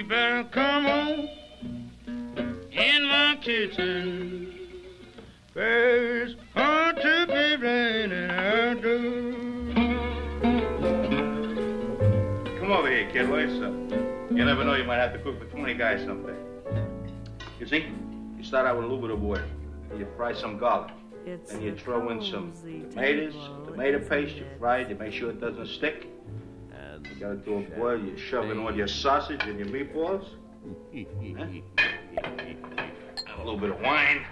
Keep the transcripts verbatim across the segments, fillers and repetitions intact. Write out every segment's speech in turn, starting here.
you better come on in my kitchen. There's hard to be raining outdoors. Come over here, kid. What's up? You never know, you might have to cook for twenty guys someday. You see, you start out with a little bit of oil. You fry some garlic. It's then you throw in some tomatoes, tomato paste. You fry it. You make sure it doesn't stick. And you got it to a boil. You shove in all your sausage and your meatballs. Huh? And a little bit of wine.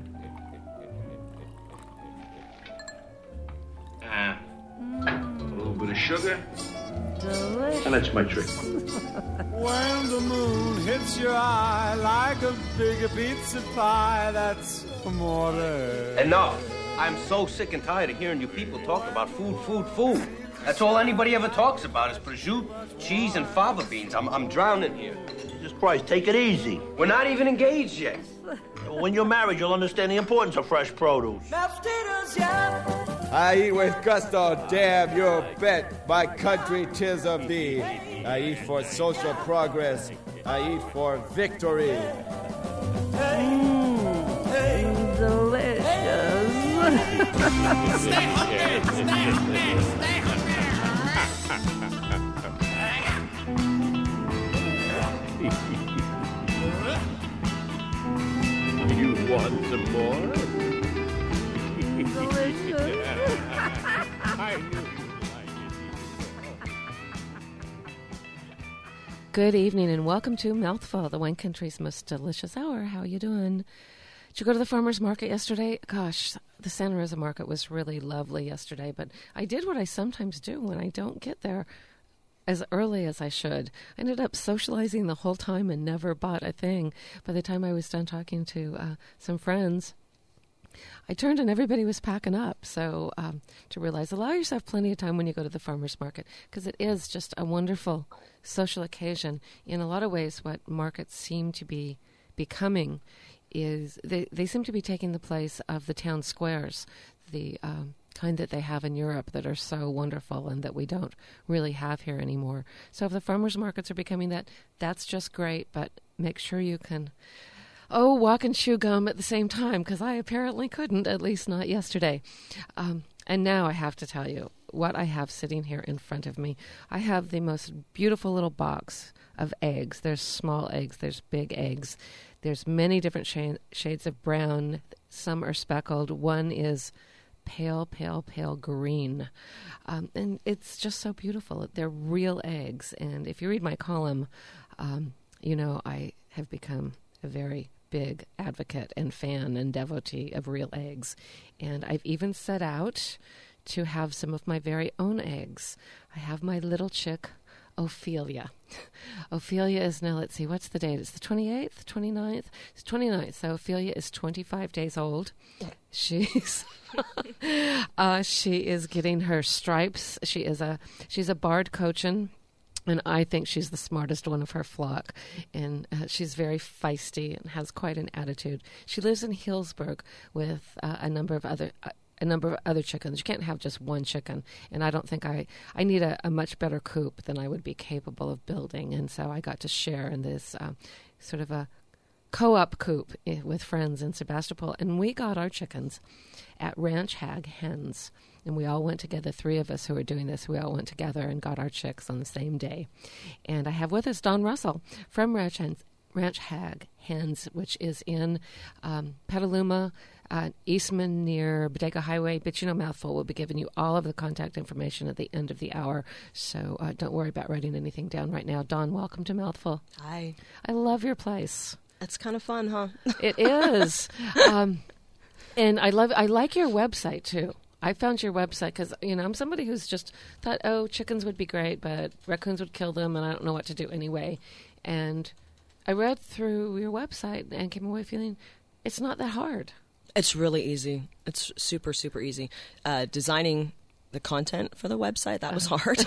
Uh, a little bit of sugar. Delicious. And that's my trick. When the moon hits your eye like a big pizza pie, that's amore. Enough. I'm so sick and tired of hearing you people talk about food, food, food. That's all anybody ever talks about is prosciutto, cheese, and fava beans. I'm, I'm drowning here. Jesus Christ, take it easy. We're not even engaged yet. When you're married, you'll understand the importance of fresh produce. I eat with gusto, damn you bet. My country, 'tis of thee. I eat for social progress. I eat for victory. Mm, delicious. Stay hungry, stay hungry, stay hungry. You want some more? Delicious. I knew you liked it. Good evening and welcome to Mouthful, the wine country's most delicious hour. How are you doing? Did you go to the farmer's market yesterday? Gosh, the Santa Rosa market was really lovely yesterday, but I did what I sometimes do when I don't get there as early as I should. I ended up socializing the whole time and never bought a thing. By the time I was done talking to uh, some friends, I turned and everybody was packing up. So um, to realize, allow yourself plenty of time when you go to the farmer's market, because it is just a wonderful social occasion. In a lot of ways, what markets seem to be becoming is they, they seem to be taking the place of the town squares, the um, kind that they have in Europe that are so wonderful and that we don't really have here anymore. So if the farmers markets are becoming that, that's just great, but make sure you can, oh, walk and chew gum at the same time, because I apparently couldn't, at least not yesterday. Um, and now I have to tell you what I have sitting here in front of me. I have the most beautiful little box of eggs. There's small eggs, there's big eggs. There's many different sh- shades of brown. Some are speckled. One is pale, pale, pale green. Um, and it's just so beautiful. They're real eggs. And if you read my column, um, you know I have become a very big advocate and fan and devotee of real eggs. And I've even set out to have some of my very own eggs. I have my little chick, Ophelia. Ophelia is now, let's see, what's the date? It's the twenty-eighth, twenty-ninth? It's twenty-ninth, so Ophelia is twenty-five days old. She's uh, she is getting her stripes. She is a she's a barred cochin, and I think she's the smartest one of her flock. And uh, she's very feisty and has quite an attitude. She lives in Healdsburg with uh, a number of other uh, a number of other chickens. You can't have just one chicken, and I don't think I, I need a, a much better coop than I would be capable of building, and so I got to share in this uh, sort of a co-op coop with friends in Sebastopol, and we got our chickens at Ranch Hag Hens, and we all went together, three of us who were doing this, we all went together and got our chicks on the same day. And I have with us Don Russell from Ranch Hens, Ranch Hag Hens, which is in um, Petaluma, Uh, Eastman near Bodega Highway. But you know, Mouthful will be giving you all of the contact information at the end of the hour, so uh, don't worry about writing anything down right now. Don, welcome to Mouthful. Hi. I love your place. It's kind of fun, huh? It is. um, and I love. I like your website, too. I found your website because, you know, I'm somebody who's just thought, oh, chickens would be great, but raccoons would kill them, and I don't know what to do anyway. And I read through your website and came away feeling it's not that hard. It's really easy. It's super, super easy. Uh, designing the content for the website, that was hard.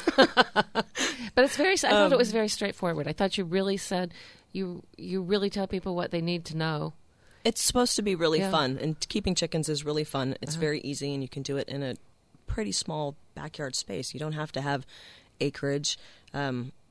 But it's very, I thought um, it was very straightforward. I thought you really said, you you really tell people what they need to know. It's supposed to be really Yeah. fun, and keeping chickens is really fun. It's Uh-huh. very easy, and you can do it in a pretty small backyard space. You don't have to have acreage. Um,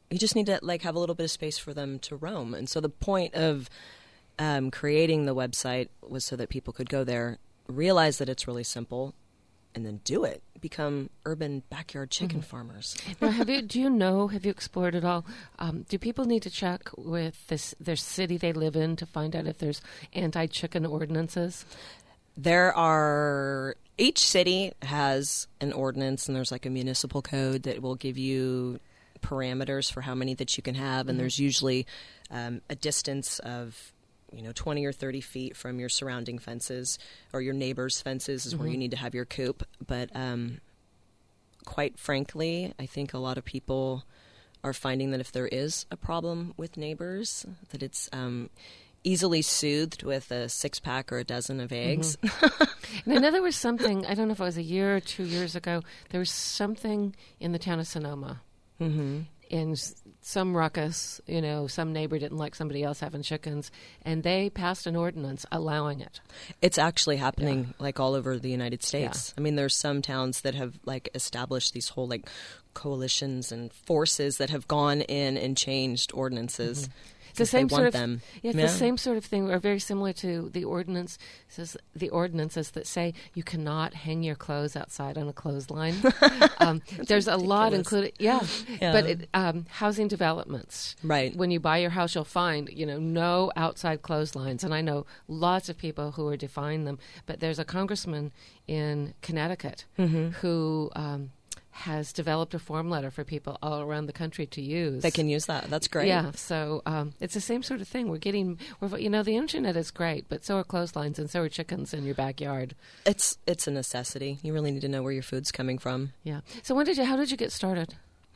you just need to like have a little bit of space for them to roam. And so the point of um, creating the website was so that people could go there, realize that it's really simple, and then do it. Become urban backyard chicken mm-hmm. farmers. Now, have you? Do you know? Have you explored it all? Um, do people need to check with this their city they live in to find out if there's anti-chicken ordinances? There are. Each city has an ordinance, and there's like a municipal code that will give you parameters for how many that you can have, and mm-hmm. there's usually um, a distance of, you know, twenty or thirty feet from your surrounding fences or your neighbor's fences is mm-hmm. where you need to have your coop. But um, quite frankly, I think a lot of people are finding that if there is a problem with neighbors, that it's um, easily soothed with a six-pack or a dozen of eggs. Mm-hmm. And I know there was something, I don't know if it was a year or two years ago, there was something in the town of Sonoma. Mm-hmm. In some ruckus, you know, some neighbor didn't like somebody else having chickens, and they passed an ordinance allowing it. It's actually happening yeah. like all over the United States. Yeah. I mean, there's some towns that have like established these whole like coalitions and forces that have gone in and changed ordinances. Mm-hmm. It's the same sort of them. Yeah, it's yeah. the same sort of thing, or very similar to the ordinance. Says the ordinances that say you cannot hang your clothes outside on a clothesline. um, there's a lot included, yeah. yeah. But it, um, housing developments, right? When you buy your house, you'll find you know no outside clotheslines, and I know lots of people who are defying them. But there's a congressman in Connecticut mm-hmm. who. Um, has developed a form letter for people all around the country to use. They can use that. That's great. Yeah, so um, it's the same sort of thing. We're getting, we're, you know, the internet is great, but so are clotheslines and so are chickens in your backyard. It's it's a necessity. You really need to know where your food's coming from. Yeah. So when did you? How did you get started?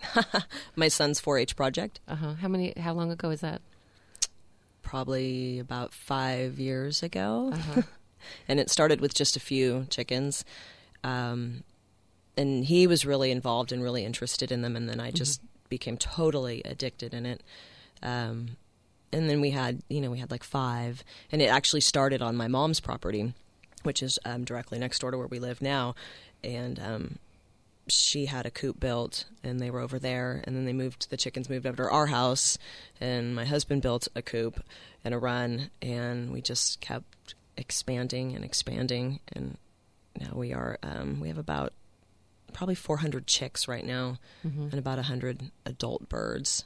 My son's four H project. Uh huh. How many? How long ago is that? Probably about five years ago. Uh-huh. And it started with just a few chickens. Um, And he was really involved and really interested in them, and then I just mm-hmm. became totally addicted in it. Um, and then we had, you know, we had like five, and it actually started on my mom's property, which is um, directly next door to where we live now. And um, she had a coop built, and they were over there, and then they moved. The chickens moved over to our house, and my husband built a coop and a run, and we just kept expanding and expanding, and now we are um, we have about. Probably four hundred chicks right now, mm-hmm. and about one hundred adult birds,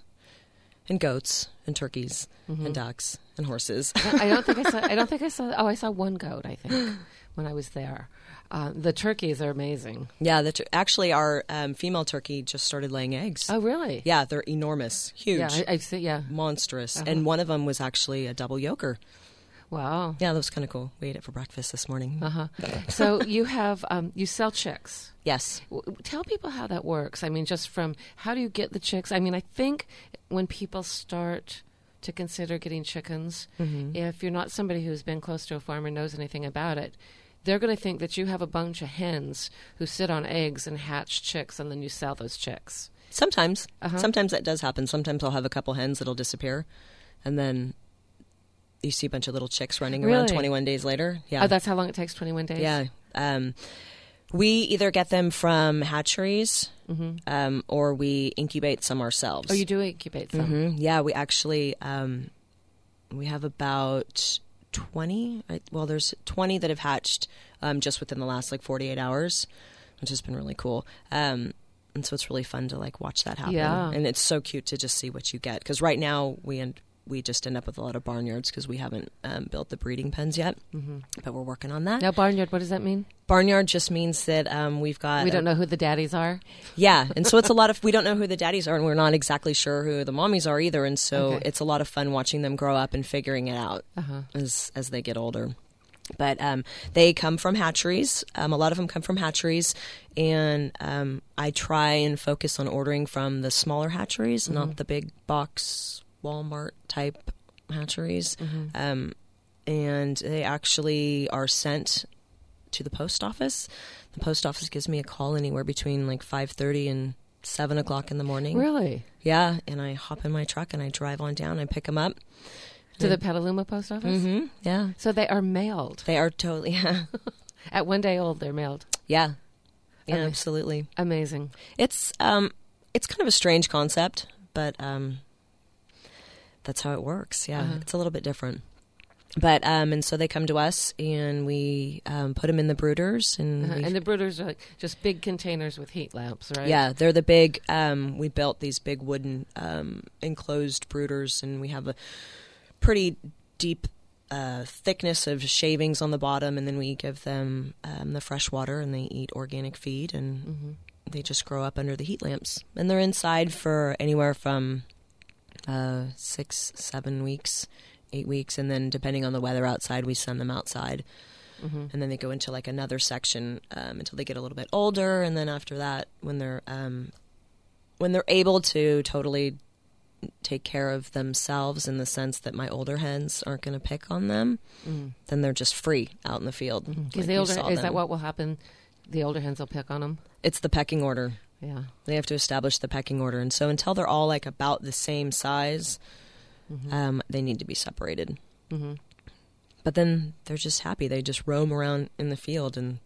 and goats, and turkeys, mm-hmm. and ducks, and horses. I don't think I saw. I don't think I saw. Oh, I saw one goat. I think when I was there. Uh, the turkeys are amazing. Yeah, the tur- actually, our um, female turkey just started laying eggs. Oh, really? Yeah, they're enormous, huge. Yeah, I, I see. Yeah, monstrous, uh-huh. and one of them was actually a double yoker. Wow. Yeah, that was kind of cool. We ate it for breakfast this morning. Uh-huh. So you have, um, you sell chicks. Yes. W- tell people how that works. I mean, just from, how do you get the chicks? I mean, I think when people start to consider getting chickens, mm-hmm. if you're not somebody who's been close to a farm or knows anything about it, they're going to think that you have a bunch of hens who sit on eggs and hatch chicks, and then you sell those chicks. Sometimes. Uh-huh. Sometimes that does happen. Sometimes I'll have a couple hens that'll disappear, and then... you see a bunch of little chicks running really? around twenty-one days later. Yeah. Oh, that's how long it takes, twenty-one days? Yeah. Um, we either get them from hatcheries mm-hmm. um, or we incubate some ourselves. Oh, you do incubate some? Mm-hmm. Yeah, we actually, um, we have about twenty. Well, there's twenty that have hatched um, just within the last like forty-eight hours, which has been really cool. Um, and so it's really fun to like watch that happen. Yeah. And it's so cute to just see what you get. Because right now we end we just end up with a lot of barnyards because we haven't um, built the breeding pens yet, mm-hmm. but we're working on that. Now, barnyard, what does that mean? Barnyard just means that um, we've got... We don't a, know who the daddies are? Yeah, and so it's a lot of... We don't know who the daddies are, and we're not exactly sure who the mommies are either, and so okay. it's a lot of fun watching them grow up and figuring it out uh-huh. as as they get older. But um, they come from hatcheries. Um, a lot of them come from hatcheries, and um, I try and focus on ordering from the smaller hatcheries, mm-hmm. not the big box... Walmart type hatcheries, mm-hmm. um, and they actually are sent to the post office. The post office gives me a call anywhere between like five thirty and seven o'clock in the morning. Really? Yeah, and I hop in my truck and I drive on down. I pick them up to and, the Petaluma post office. Mm-hmm, yeah, so they are mailed. They are totally yeah. At one day old, they're mailed. Yeah, yeah, okay. Absolutely amazing. It's um, it's kind of a strange concept. but um, that's how it works. Yeah, Uh-huh. it's a little bit different. But um, and so they come to us, and we um, put them in the brooders, and Uh-huh. we- And the brooders are like just big containers with heat lamps, right? yeah, they're the big. Um, we built these big wooden um, enclosed brooders, and we have a pretty deep uh, thickness of shavings on the bottom, and then we give them um, the fresh water, and they eat organic feed, and Mm-hmm. they just grow up under the heat lamps, and they're inside for anywhere from uh, six, seven weeks. Eight weeks, and then depending on the weather outside, we send them outside, Mm-hmm. and then they go into like another section um, until they get a little bit older, and then after that, when they're um, when they're able to totally take care of themselves in the sense that my older hens aren't going to pick on them, Mm. then they're just free out in the field. Because like the you older saw is them. that what will happen? The older hens will pick on them. It's the pecking order. Yeah. They have to establish the pecking order, and so until they're all like about the same size. Mm-hmm. Um, they need to be separated. Mm-hmm. But then they're just happy. They just roam around in the field and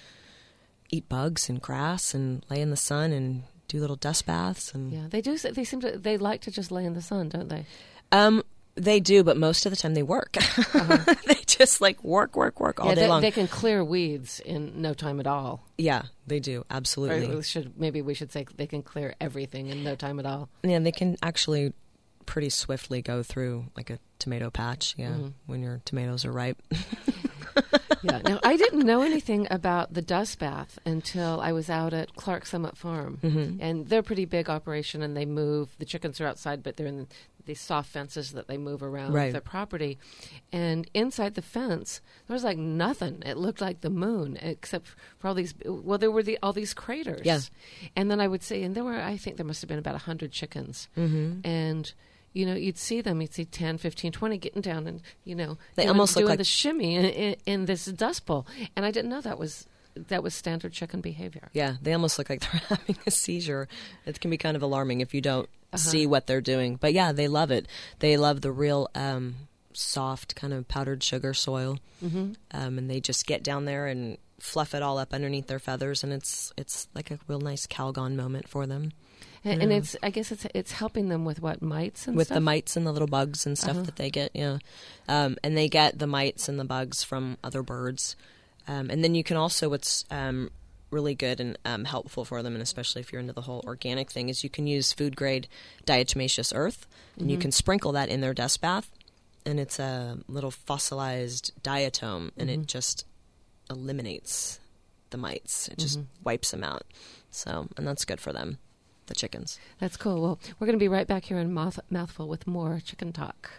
eat bugs and grass and lay in the sun and do little dust baths. And Yeah, they do. They seem to. They like to just lay in the sun, don't they? um, they do, but most of the time they work. Uh-huh. They just like work, work, work all yeah, day they, long. they can clear weeds in no time at all. Yeah, they do. Or Absolutely. we should maybe we should say they can clear everything in no time at all. Yeah, they can actually pretty swiftly go through like a tomato patch. Yeah, Mhm. when your tomatoes are ripe. Yeah. Now I didn't know anything about the dust bath until I was out at Clark Summit Farm, Mhm. and they're a pretty big operation, and they move. The chickens are outside, but they're in these soft fences that they move around Right. their property. And inside the fence, there was like nothing. It looked like the moon, except for all these. Well, there were the, all these craters. Yeah. And then I would say, and there were, I think there must have been about a hundred chickens, Mm-hmm. and. You know, you'd see them, you'd see ten, fifteen, twenty getting down and, you know, They doing, almost look doing like- the shimmy in, in, in this dust bowl. And I didn't know that was that was standard chicken behavior. Yeah, they almost look like they're having a seizure. It can be kind of alarming if you don't Uh-huh. see what they're doing. But yeah, they love it. They love the real um, soft kind of powdered sugar soil. Mm-hmm. Um, and they just get down there and fluff it all up underneath their feathers, and it's it's like a real nice Calgon moment for them. And, and Yeah. it's, I guess it's it's helping them with what, mites and With stuff? the mites and the little bugs and stuff Uh-huh. that they get, yeah. Um, and they get the mites and the bugs from other birds. Um, and then you can also, what's um, really good and um, helpful for them, and especially if you're into the whole organic thing, is you can use food grade diatomaceous earth, and you Mhm. can sprinkle that in their dust bath, and it's a little fossilized diatom, and Mhm. it just eliminates the mites. It just Mhm. wipes them out. So, and that's good for them, the chickens. That's cool. Well, we're going to be right back here in Mouth, Mouthful with more chicken talk.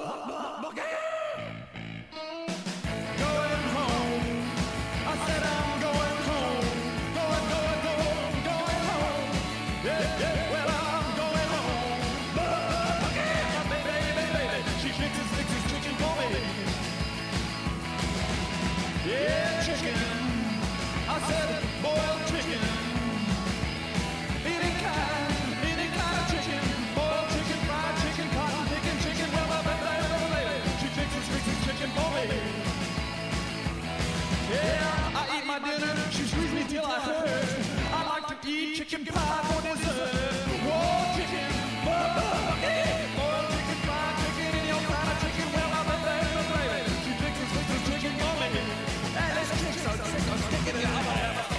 Chicken pie for dessert. Whoa, chicken. Boiled chicken, fried chicken, and your kind of chicken. Well, I'm a baby, baby. She thinks it's this chicken for me. And this chicken's so sick, I'm sticking it up.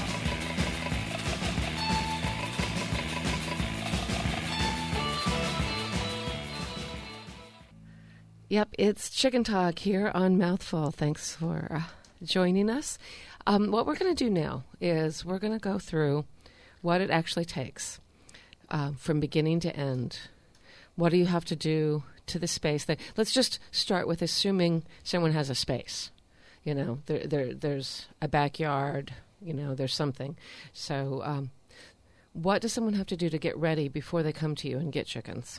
Yep, it's Chicken Talk here on Mouthful. Thanks for uh, joining us. Um, what we're going to do now is we're going to go through what it actually takes uh, from beginning to end. What do you have to do to the space? That, let's just start with assuming someone has a space. You know, there, there, there's a backyard, you know, there's something. So um, what does someone have to do to get ready before they come to you and get chickens?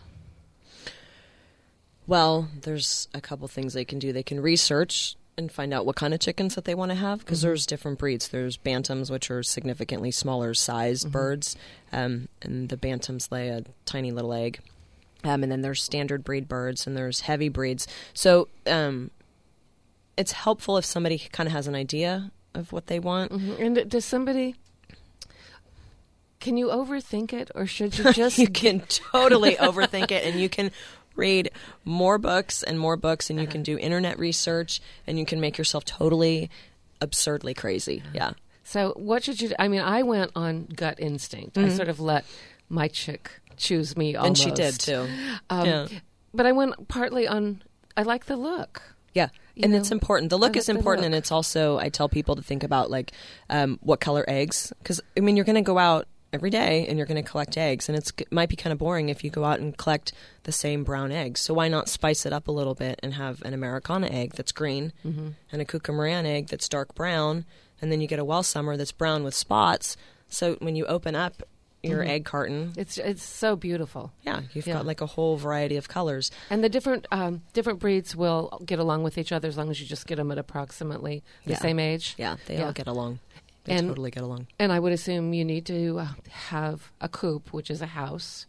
Well, there's a couple things they can do. They can research and find out what kind of chickens that they want to have, because Mhm. there's different breeds. There's bantams, which are significantly smaller size Mhm. birds, um, and the bantams lay a tiny little egg. Um, and then there's standard breed birds, and there's heavy breeds. So um, it's helpful if somebody kind of has an idea of what they want. Mhm. And does somebody... Can you overthink it, or should you just? You can totally overthink it, and you can read more books and more books, and you can do internet research, and you can make yourself totally absurdly crazy. Yeah. So what should you do? I mean, I went on gut instinct. Mm-hmm. I sort of let my chick choose me almost. And she did, too. Um, yeah. But I went partly on, I like the look. Yeah. You and know, it's important. The look I is like the important, look. and it's also, I tell people to think about, like, um, what color eggs. Because, I mean, you're going to go out every day, and you're going to collect eggs, and it's, it might be kind of boring if you go out and collect the same brown eggs. So why not spice it up a little bit and have an Americana egg that's green, mm-hmm. and a Kookamoran egg that's dark brown, and then you get a Welsummer that's brown with spots. So when you open up your mm-hmm. egg carton, it's it's so beautiful. Yeah, you've yeah. got like a whole variety of colors. And the different um, different breeds will get along with each other as long as you just get them at approximately the yeah. same age. Yeah, they yeah. all get along. They and, totally get along. And I would assume you need to uh, have a coop, which is a house,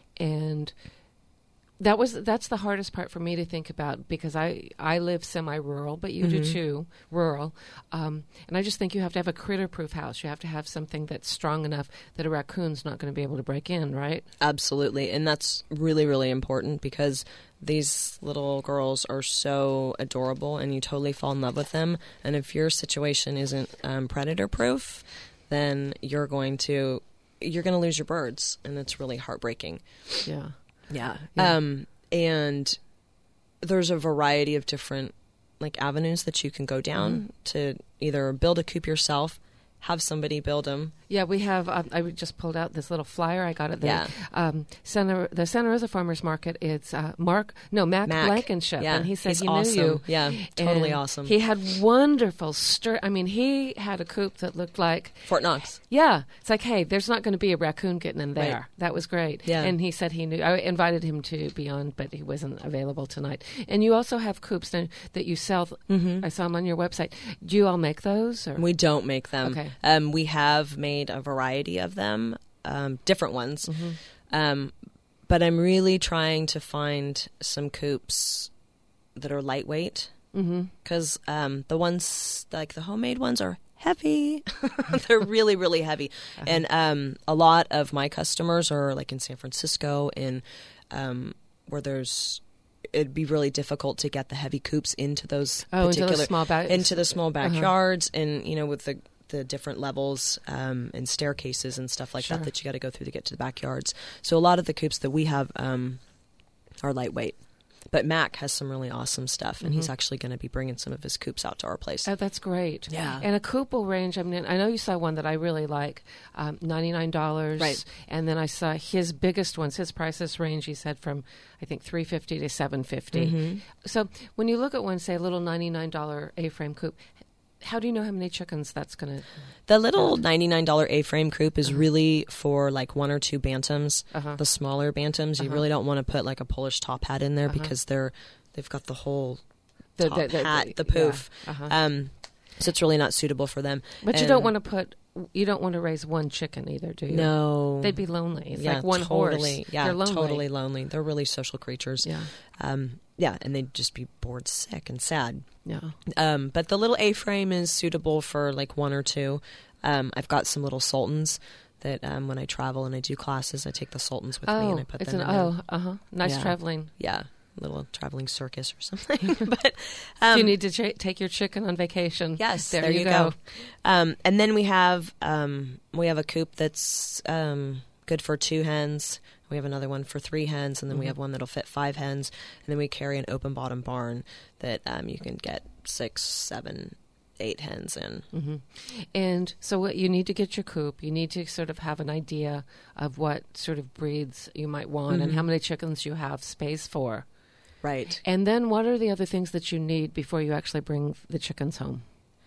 and that was that's the hardest part for me to think about, because I, I live semi-rural, but you mm-hmm. do too, rural. Um, and I just think you have to have a critter-proof house. You have to have something that's strong enough that a raccoon's not going to be able to break in, right? Absolutely. And that's really, really important, because these little girls are so adorable, and you totally fall in love with them. And if your situation isn't um, predator-proof, then you're going to you're going to lose your birds, and it's really heartbreaking. Yeah. Yeah. yeah. Um, and there's a variety of different like avenues that you can go down mm-hmm. to either build a coop yourself, have somebody build them. Yeah, we have. Um, I just pulled out this little flyer. I got it there. Yeah. Um, Santa, the Santa Rosa Farmers Market. It's uh, Mark, no Mac, Mac. Blankenship, yeah. and he said He's he awesome. knew you. Yeah, totally and awesome. He had wonderful stir. I mean, he had a coop that looked like Fort Knox. Yeah, it's like, hey, there's not going to be a raccoon getting in there. Right. That was great. Yeah. And he said he knew. I invited him to be on, but he wasn't available tonight. And you also have coops that that you sell. Mm-hmm. I saw them on your website. Do you all make those? Or? We don't make them. Okay. Um, we have made a variety of them, um, different ones. Mm-hmm. Um, but I'm really trying to find some coops that are lightweight, because mm-hmm. um, the ones, like the homemade ones, are heavy. They're really, really heavy. Uh-huh. And um, a lot of my customers are like in San Francisco, in um, where there's it'd be really difficult to get the heavy coops into those oh, particular into the small ba- into the small backyards, uh-huh. and you know, with the the different levels um, and staircases and stuff like sure. that that you got to go through to get to the backyards. So a lot of the coops that we have um, are lightweight. But Mac has some really awesome stuff, and mm-hmm. he's actually going to be bringing some of his coops out to our place. Oh, that's great. Yeah. And a coop will range, I mean, I know you saw one that I really like, um, ninety-nine dollars. Right. And then I saw his biggest ones, his prices range, he said, from, I think, three hundred fifty dollars to seven hundred fifty dollars. Mm-hmm. So when you look at one, say, a little ninety-nine dollars A-frame coop, how do you know how many chickens that's going to... The little ninety-nine dollars A-frame coop is uh-huh. really for like one or two bantams. Uh-huh. The smaller bantams, you uh-huh. really don't want to put like a Polish top hat in there uh-huh. because they're, they've got the whole the, top the, the, hat, the, the poof. Yeah. Uh-huh. Um, so it's really not suitable for them. But and you don't want to put... You don't want to raise one chicken either, do you? No. They'd be lonely. It's yeah, like one totally. horse. Yeah, They're lonely. totally lonely. They're really social creatures. Yeah. Um, yeah, and they'd just be bored sick and sad. Yeah. Um, but the little A-frame is suitable for like one or two. Um, I've got some little sultans that um, when I travel and I do classes, I take the sultans with oh, me and I put it's them an, in Oh, there. uh-huh. Nice yeah. traveling. Yeah. Little traveling circus or something. but um, Do you need to ch- take your chicken on vacation? Yes, there, there you you go. go. Um, and then we have um, we have a coop that's um, good for two hens. We have another one for three hens, and then mm-hmm. we have one that'll fit five hens. And then we carry an open bottom barn that um, you can get six, seven, eight hens in. Mm-hmm. And so what you need to get your coop. You need to sort of have an idea of what sort of breeds you might want mm-hmm. and how many chickens you have space for. Right. And then what are the other things that you need before you actually bring the chickens home?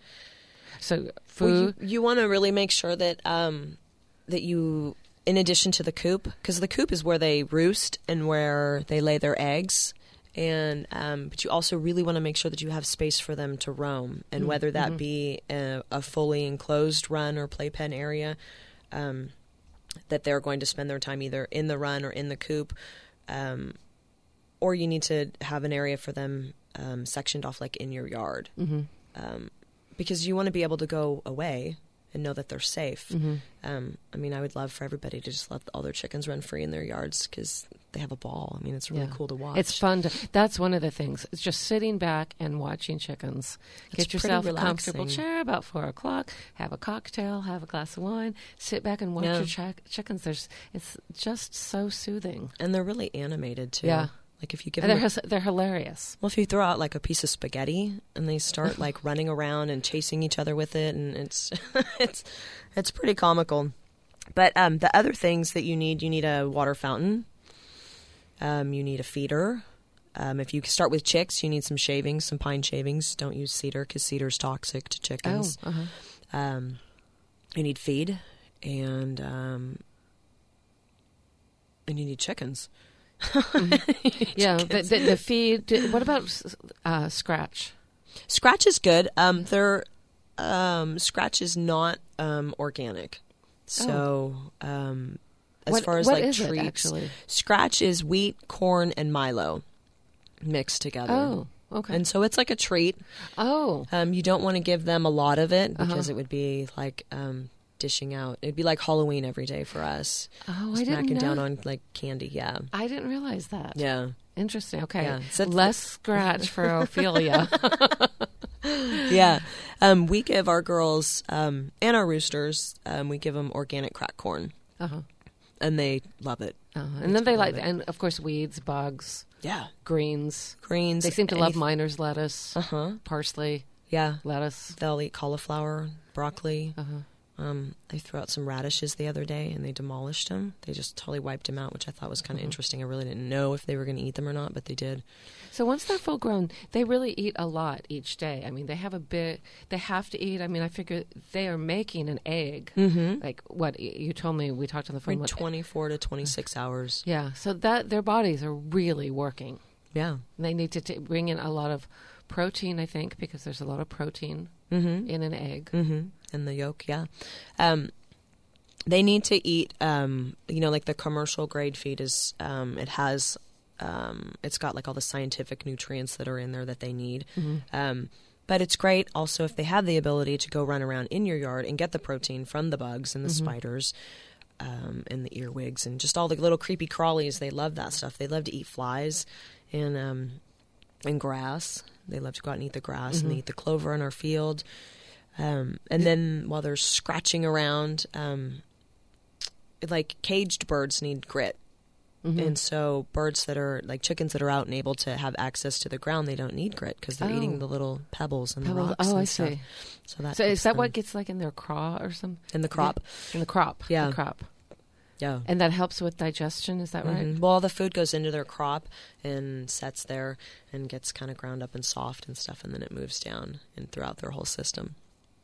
So food. Well, you, you want to really make sure that um, that you, in addition to the coop, because the coop is where they roost and where they lay their eggs. And um, but you also really want to make sure that you have space for them to roam, and mm-hmm. whether that mm-hmm. be a, a fully enclosed run or playpen area, um, that they're going to spend their time either in the run or in the coop. Um, Or you need to have an area for them um, sectioned off, like in your yard, mm-hmm. um, because you want to be able to go away and know that they're safe. Mm-hmm. Um, I mean, I would love for everybody to just let all their chickens run free in their yards because they have a ball. I mean, it's really Yeah. cool to watch. It's fun. To, that's one of the things. It's just sitting back and watching chickens. It's Get pretty yourself a comfortable relaxing. chair about four o'clock. Have a cocktail. Have a glass of wine. Sit back and watch Yeah. your chick chickens. There's. It's just so soothing. And they're really animated too. Yeah. Like if you give And them they're a- his- they're hilarious. Well, if you throw out like a piece of spaghetti and they start like running around and chasing each other with it, and it's it's it's pretty comical. But um, the other things that you need, you need a water fountain. Um, you need a feeder. Um, if you start with chicks, you need some shavings, some pine shavings. Don't use cedar because cedar's toxic to chickens. Oh, uh-huh. Um, you need feed, and um, and you need chickens. Yeah, the, the, the feed. do- What about uh, scratch? Scratch is good. Um, they're um, Scratch is not um, organic, so um, as What- far as what like is it, treats, actually? Scratch is wheat, corn, and Milo mixed together. Oh, okay. And so it's like a treat. Oh, Um, you don't want to give them a lot of it because Uh-huh. it would be like um, dishing out. It'd be like Halloween every day for us. oh, I didn't Smacking know. down on like candy. Yeah, I didn't realize that. yeah. Interesting. Okay, Yeah. So- less scratch for Ophelia. Yeah. Um, we give our girls um, and our roosters, um, we give them organic cracked corn, Uh-huh. and they love it. Uh-huh. And then they like, love it. and of course, weeds, bugs, Yeah. greens. Greens. They seem to love anyth- miner's lettuce, Uh-huh. parsley, Yeah. lettuce. They'll eat cauliflower, broccoli. Uh-huh. Um, they threw out some radishes the other day, and they demolished them. They just totally wiped them out, which I thought was kind of interesting. I really didn't know if they were going to eat them or not, but they did. So once they're full grown, they really eat a lot each day. I mean, they have a bit, they have to eat. I mean, I figure they are making an egg. Mm-hmm. Like what y- you told me, we talked on the phone. For what- twenty-four to twenty-six hours. Yeah, so that their bodies are really working. Yeah. They need to t- bring in a lot of protein, I think, because there's a lot of protein Mm-hmm. in an egg. Mm-hmm. And the yolk, yeah. Um, they need to eat, um, you know, like the commercial grade feed is, um, it has, um, it's got like all the scientific nutrients that are in there that they need. Mm-hmm. Um, but it's great also if they have the ability to go run around in your yard and get the protein from the bugs and the Mm-hmm. spiders. Um, and the earwigs and just all the little creepy crawlies. They love that stuff. They love to eat flies and um, and grass. They love to go out and eat the grass Mm-hmm. and they eat the clover in our field. Um, and then while they're scratching around, um, like caged birds need grit. Mm-hmm. And so birds that are like chickens that are out and able to have access to the ground, they don't need grit because they're Oh. eating the little pebbles and Pebbles. the rocks. Oh, and I stuff. see. So, that So is helps that them. what gets like in their craw or something? in the crop? In the crop. Yeah. The crop. Yeah. And that helps with digestion, is that right? Mhm. Well, all the food goes into their crop and sets there and gets kind of ground up and soft and stuff, and then it moves down and throughout their whole system.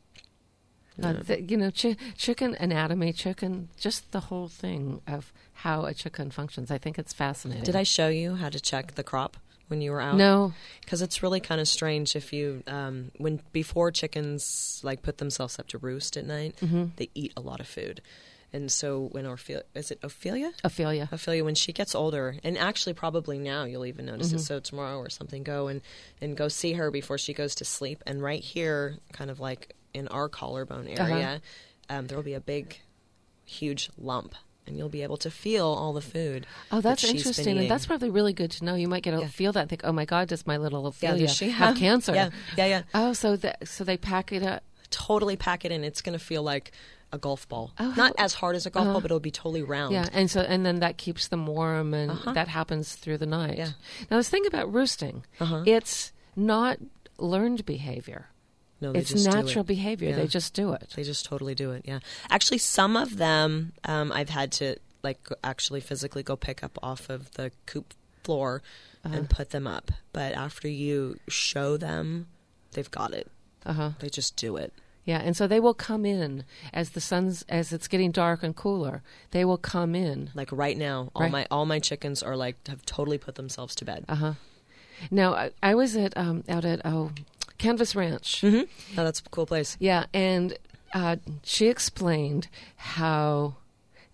Uh, Yeah. the, you know, chi- chicken anatomy, chicken, just the whole thing of how a chicken functions. I think it's fascinating. Did I show you how to check the crop when you were out? No. Because it's really kind of strange if you, um, when before chickens like put themselves up to roost at night, Mm-hmm. they eat a lot of food. And so when Ophelia, is it Ophelia? Ophelia. Ophelia, when she gets older, and actually probably now you'll even notice Mm-hmm. it. So tomorrow or something, go and, and go see her before she goes to sleep. And right here, kind of like in our collarbone area, um, there will be a big, huge lump. And you'll be able to feel all the food. Oh, that's that she's been interesting. And eating. that's probably really good to know. You might get to Yeah. feel that and think, oh my God, does my little Yeah, Ophelia does she have, have cancer? Yeah, yeah, yeah. Oh, so that so they pack it up. Totally pack it in. It's going to feel like a golf ball. Oh, Not how- as hard as a golf uh-huh. ball, but it'll be totally round. Yeah, and so and then that keeps them warm, and Uh-huh. that happens through the night. Yeah. Now, this thing about roosting, Uh-huh. it's not learned behavior. No, they It's just do natural it. behavior. Yeah. They just do it. They just totally do it. Yeah. Actually, some of them um, I've had to like go- actually physically go pick up off of the coop floor Uh-huh. and put them up. But after you show them, they've got it. Uh huh. They just do it. Yeah, and so they will come in as the sun's as it's getting dark and cooler. They will come in. Like right now, all Right. my all my chickens are like have totally put themselves to bed. Uh huh. Now I, I was at um, out at oh Canvas Ranch. Mm-hmm. Oh, that's a cool place. Yeah, and uh, she explained how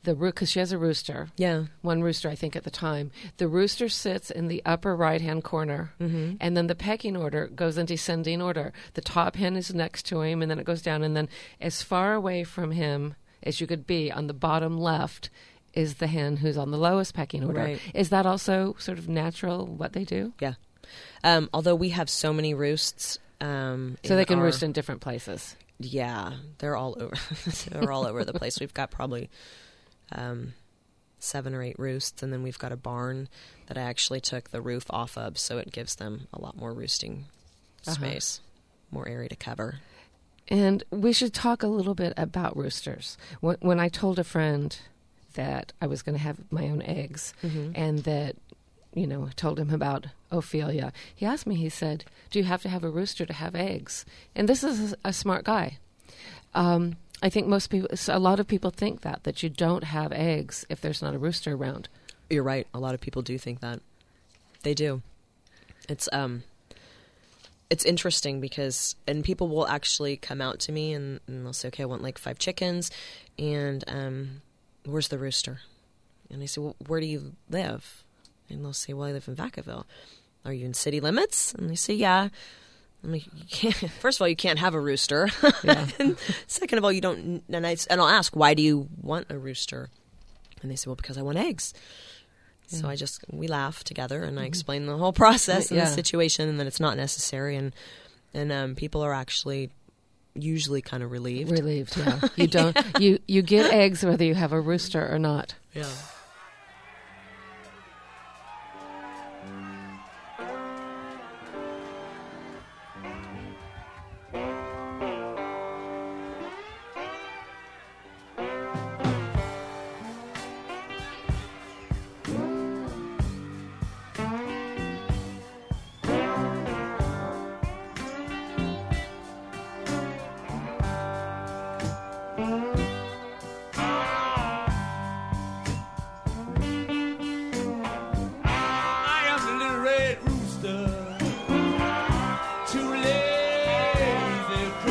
the roo- because she has a rooster. Yeah. One rooster, I think, at the time. The rooster sits in the upper right-hand corner, Mm-hmm. and then the pecking order goes in descending order. The top hen is next to him, and then it goes down, and then as far away from him as you could be on the bottom left is the hen who's on the lowest pecking order. Right. Is that also sort of natural, what they do? Yeah. Um, although we have so many roosts. Um, So in they can our- roost in different places. Yeah, they're all over. They're all over the place. We've got probably um, seven or eight roosts, and then we've got a barn that I actually took the roof off of, so it gives them a lot more roosting Uh-huh. space, more area to cover. And we should talk a little bit about roosters. When, when I told a friend that I was going to have my own eggs, Mm-hmm. and that, you know, told him about Ophelia, he asked me, he said, do you have to have a rooster to have eggs? And this is a, a smart guy. Um, I think most people, a lot of people think that, that you don't have eggs if there's not a rooster around. You're right. A lot of people do think that. They do. It's um, it's interesting because, and people will actually come out to me and, and they'll say, okay, I want like five chickens, and um, where's the rooster? And I say, well, where do you live? And they'll say, well, I live in Vacaville. Are you in city limits? And they say, yeah. I'm like, you can't, first of all, you can't have a rooster. Yeah. And second of all, you don't, and, I, and I'll ask, why do you want a rooster? And they say, well, because I want eggs. Yeah. So I just, we laugh together and I explain the whole process and Yeah. the situation and that it's not necessary. And, and um, people are actually usually kind of relieved. Relieved, yeah. You don't, you, you get eggs whether you have a rooster or not. Yeah. I am the little red rooster, too lazy to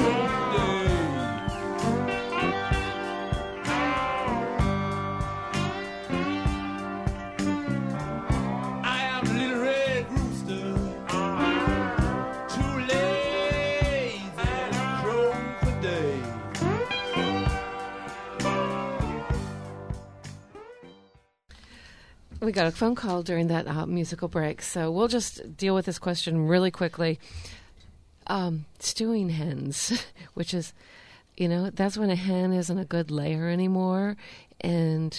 I am the little red rooster, too lazy to crow for day. We got a phone call during that uh, musical break, so we'll just deal with this question really quickly. Um, stewing hens, which is, you know, that's when a hen isn't a good layer anymore. And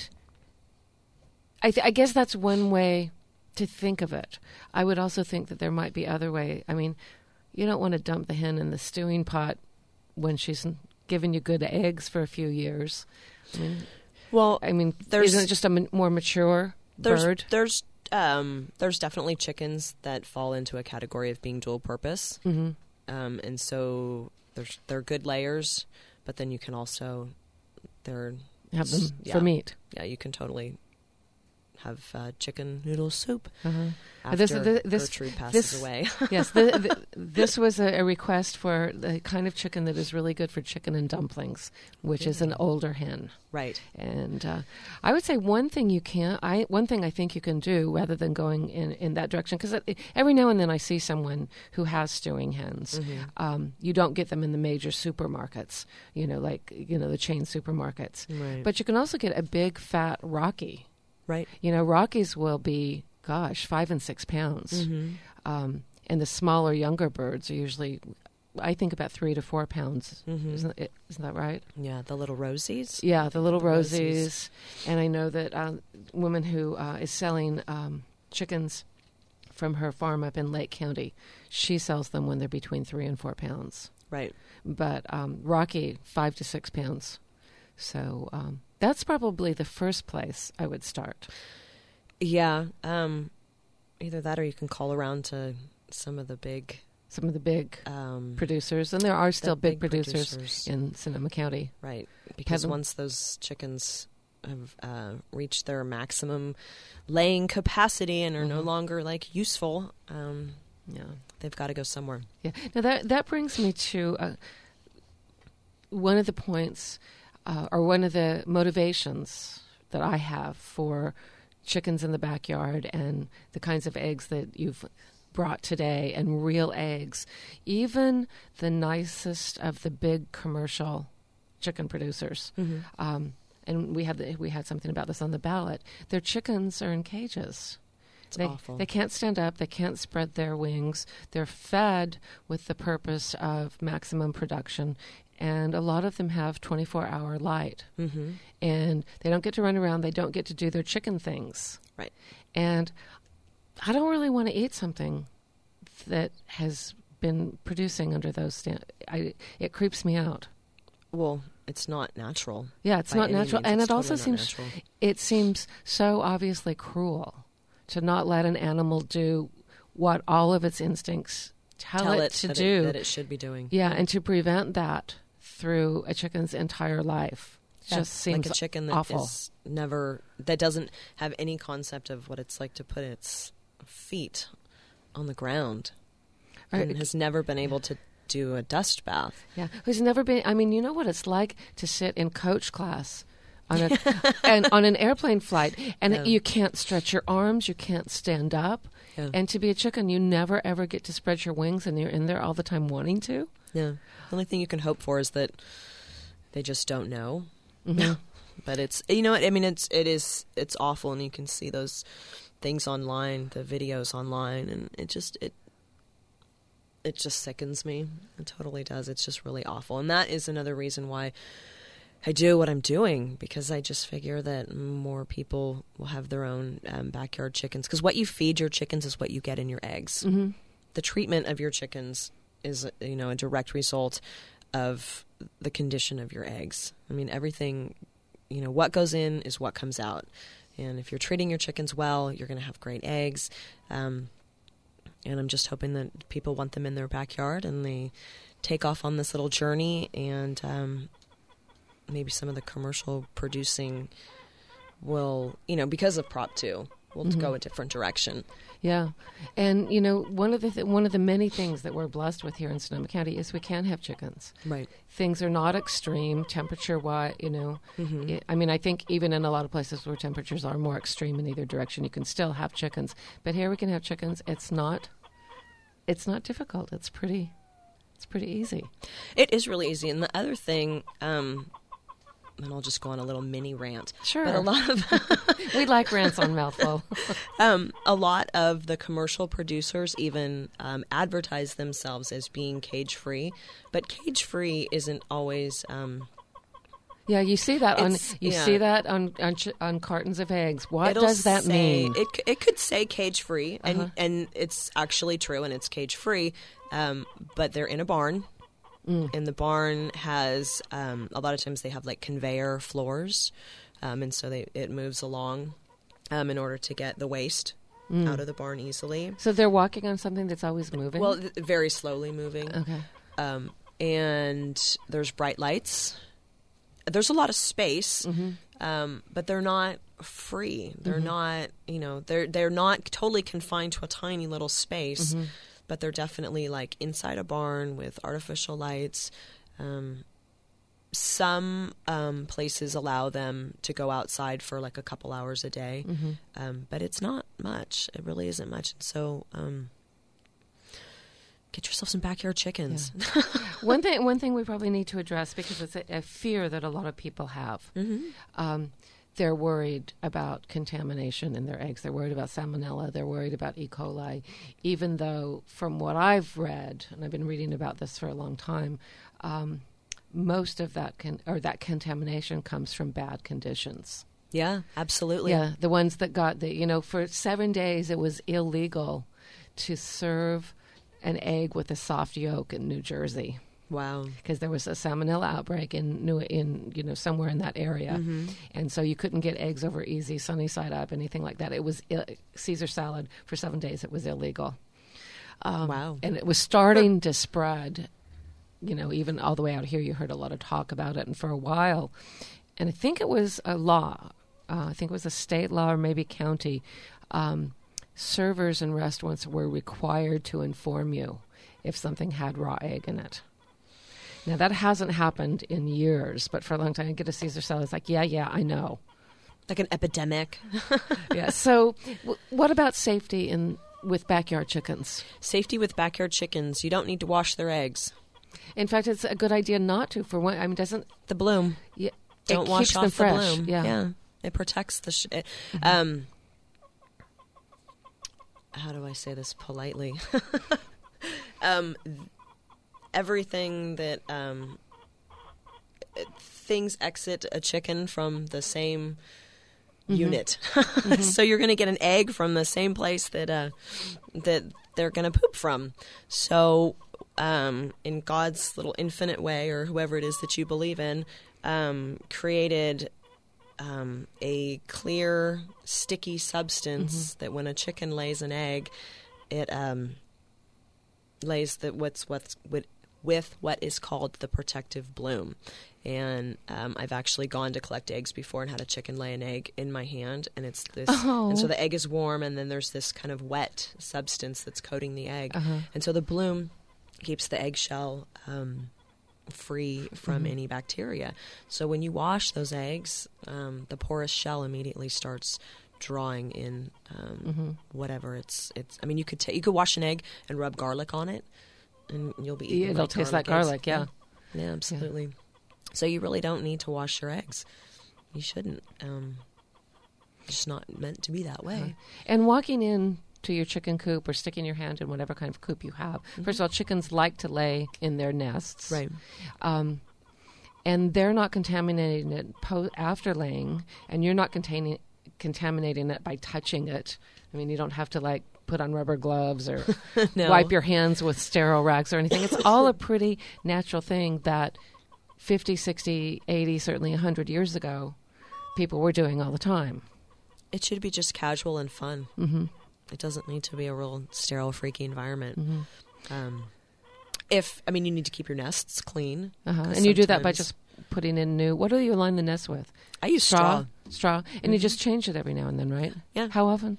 I, th- I guess that's one way to think of it. I would also think that there might be other way. I mean, you don't want to dump the hen in the stewing pot when she's given you good eggs for a few years. I mean, Well, I mean, There's- isn't it just a m- more mature There's bird? there's um there's definitely chickens that fall into a category of being dual purpose, Mm-hmm. um, and so there's they're good layers, but then you can also they're Have them yeah, for meat. Yeah, you can totally have uh, chicken noodle soup Uh-huh. after This- this- this- Gertrude passes this- away. Yes, the, the, this was a, a request for the kind of chicken that is really good for chicken and dumplings, which is an older hen. Right. And uh, I would say one thing you can, I one thing I think you can do rather than going in, in that direction, because every now and then I see someone who has stewing hens. Mm-hmm. Um, you don't get them in the major supermarkets, you know, like you know the chain supermarkets. Right. But you can also get a big fat Rocky. Right. You know, Rockies will be, gosh, five and six pounds. Mm-hmm. Um, and the smaller, younger birds are usually, I think, about three to four pounds. Mhm. Isn't it, isn't that right? Yeah, the little rosies. Yeah, the little The rosies. rosies. And I know that a woman who uh, is selling um, chickens from her farm up in Lake County, she sells them when they're between three and four pounds. Right. But um, Rocky, five to six pounds. So um, that's probably the first place I would start. Yeah. Um, either that or you can call around to some of the big Some of the big um, producers, and there are still the big, big producers, producers. in Sonoma County. Right, because them- once those chickens have uh, reached their maximum laying capacity and are no Mhm. longer like useful, um, Yeah, they've got to go somewhere. yeah. Now that that brings me to uh, one of the points, uh, or one of the motivations that I have for chickens in the backyard and the kinds of eggs that you've brought today and real eggs, even the nicest of the big commercial chicken producers, Mm-hmm. um, and we had the, we had something about this on the ballot. Their chickens are in cages. It's They, awful. they can't stand up. They can't spread their wings. They're fed with the purpose of maximum production. And a lot of them have twenty-four hour light. Mm-hmm. And they don't get to run around. They don't get to do their chicken things. Right. And I don't really want to eat something that has been producing under those stand- I It creeps me out. Well, it's not natural. Yeah, it's By not any natural. means, And it's it also totally not seems natural. it seems so obviously cruel to not let an animal do what all of its instincts tell, Tell it, it to that do. It, that it should be doing. Yeah, and to prevent that through a chicken's entire life Yeah, just seems like a chicken that awful. is never that doesn't have any concept of what it's like to put its feet on the ground, Right. and has never been able to do a dust bath. Yeah, who's never been. I mean, you know what it's like to sit in coach class on a and on an airplane flight, and Yeah. you can't stretch your arms, you can't stand up, Yeah. and to be a chicken, you never ever get to spread your wings, and you're in there all the time wanting to. Yeah. The only thing you can hope for is that they just don't know. Mm-hmm. But it's, you know what, I mean, it's, it is, it's awful, and you can see those things online, the videos online, and it just, it, it just sickens me. It totally does. It's just really awful. And that is another reason why I do what I'm doing, because I just figure that more people will have their own um, backyard chickens. Because what you feed your chickens is what you get in your eggs. Mm-hmm. The treatment of your chickens is, you know, a direct result of the condition of your eggs. I mean, everything, you know, what goes in is what comes out. And if you're treating your chickens well, you're going to have great eggs. Um, and I'm just hoping that people want them in their backyard and they take off on this little journey, and um, maybe some of the commercial producing will, you know, because of Prop two, will Mm-hmm. go a different direction. Yeah, and you know, one of the th- one of the many things that we're blessed with here in Sonoma County is we can have chickens. Right. Things are not extreme temperature wise. You know, Mm-hmm. it, I mean, I think even in a lot of places where temperatures are more extreme in either direction, you can still have chickens. But here we can have chickens. It's not. It's not difficult. It's pretty. It's pretty easy. It is really easy. And the other thing, um, and I'll just go on a little mini rant. Sure. But a lot of We like rants on Mouthful. um, a lot of the commercial producers even um, advertise themselves as being cage free, but cage free isn't always. Um, Yeah, you see that on It's- you yeah. see that on on, ch- on cartons of eggs. What it'll does that say- mean? It c- it could say cage free, and Uh-huh. and it's actually true, and it's cage free, um, but they're in a barn. Mm. And the barn has um, a lot of times they have like conveyor floors, um, and so they it moves along um, in order to get the waste Mm. out of the barn easily. So they're walking on something that's always moving. Well, th- very slowly moving. okay. Um, and there's bright lights. There's a lot of space, Mm-hmm. um, but they're not free. They're Mm-hmm. not, you know, they're they're not totally confined to a tiny little space, Mm-hmm. but they're definitely like inside a barn with artificial lights. Um, some um, places allow them to go outside for like a couple hours a day, Mm-hmm. um, but it's not much. It really isn't much. And so, um, get yourself some backyard chickens. one thing one thing we probably need to address, because it's a, a fear that a lot of people have. Mm-hmm. Um, they're worried about contamination in their eggs. They're worried about salmonella. They're worried about E. coli, even though from what I've read, and I've been reading about this for a long time, um, most of that con- or that contamination comes from bad conditions. Yeah, absolutely. Yeah, the ones that got the, you know, for seven days it was illegal to serve an egg with a soft yolk in New Jersey Wow. because there was a salmonella outbreak in New, in you know somewhere in that area, Mm-hmm. and so you couldn't get eggs over easy, sunny side up, anything like that. It was Ill- Caesar salad for seven days. It was illegal. Um, Wow. and it was starting to spread. You know, even all the way out here, you heard a lot of talk about it, and for a while, and I think it was a law. Uh, I think it was a state law or maybe county. Um, servers in restaurants were required to inform you if something had raw egg in it. Now, that hasn't happened in years, but for a long time, I get a Caesar salad. It's like, yeah, yeah, I know. like an epidemic. Yeah. So, w- what about safety in with backyard chickens? Safety with backyard chickens. You don't need to wash their eggs. In fact, it's a good idea not to. For one, I mean, doesn't the bloom? Yeah, don't it wash keeps off them the fresh. bloom. Yeah. yeah, it protects the. Sh- it, Mm-hmm. um, how do I say this politely? um, everything that um, things exit a chicken from the same mm-hmm. unit, mm-hmm. so you're going to get an egg from the same place that uh, that they're going to poop from. So, um, in God's little infinite way, or whoever it is that you believe in, um, created um, a clear, sticky substance mm-hmm. that when a chicken lays an egg, it um, lays the what's what's with, with what is called the protective bloom. And um, I've actually gone to collect eggs before and had a chicken lay an egg in my hand, and it's this. Oh. And so the egg is warm, and then there's this kind of wet substance that's coating the egg, uh-huh. and so the bloom keeps the eggshell um, free from mm-hmm. any bacteria. So when you wash those eggs, um, the porous shell immediately starts drawing in um, mm-hmm. whatever it's. It's. I mean, you could ta- you could wash an egg and rub garlic on it, and you'll be eating. Yeah, it'll like taste garlic like eggs. garlic. Yeah. Yeah, absolutely. Yeah. So you really don't need to wash your eggs. You shouldn't. Um, it's just not meant to be that way. Uh-huh. And walking in to your chicken coop or sticking your hand in whatever kind of coop you have. Mm-hmm. First of all, chickens like to lay in their nests. Right. Um, and they're not contaminating it po- after laying, and you're not containing, contaminating it by touching it. I mean, you don't have to, like, put on rubber gloves or no. wipe your hands with sterile rags or anything. It's all a pretty natural thing that fifty, sixty, eighty, certainly one hundred years ago, people were doing all the time. It should be just casual and fun. Mm-hmm. It doesn't need to be a real sterile, freaky environment. Mm-hmm. Um, if, I mean, you need to keep your nests clean. Uh-huh. And you do that by just putting in new, what do you line the nest with? I use straw. Straw. Straw. And mm-hmm. you just change it every now and then, right? Yeah. How often?